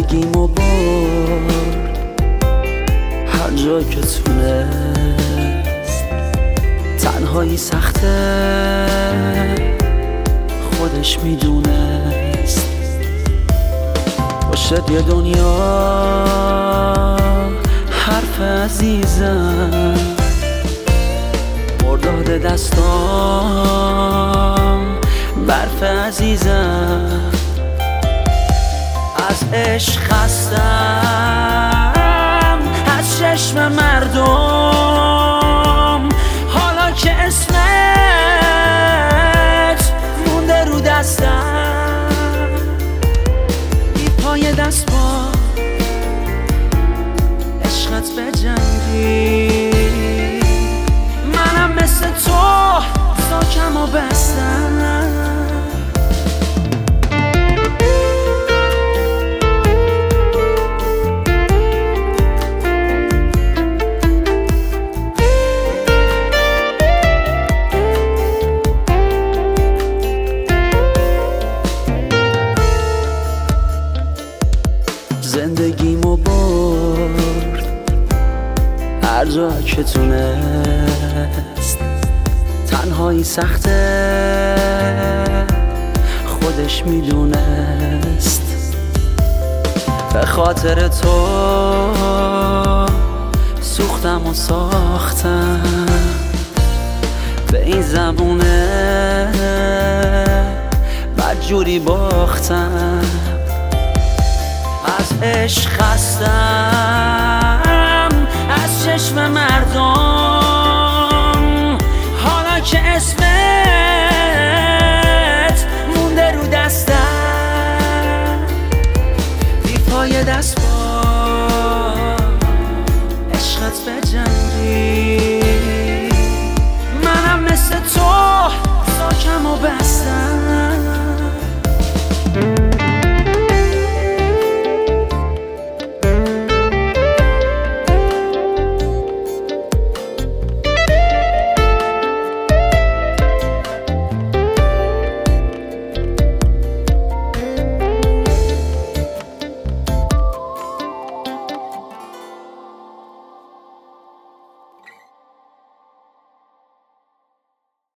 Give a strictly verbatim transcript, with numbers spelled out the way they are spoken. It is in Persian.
زندگیمو برد هر جا که تونست. تنهایی سخته خودش میدونست. باشد یه دنیا حرف عزیزم، مرداد دستام برف عزیزم. از عشق خستم، از چشم مردم، حالا که اسمت مونده رو دستم. بی پای دست با عشقت بجنگی، منم مثل تو ساکم و بستم. زندگیمو برد هر جا که تونست. تنهایی سخته خودش میدونست. به خاطر تو سوختم و ساختم، به این زمونه بدجوری باختم. از عشق خستم، از چشم مردم، حالا که اسمت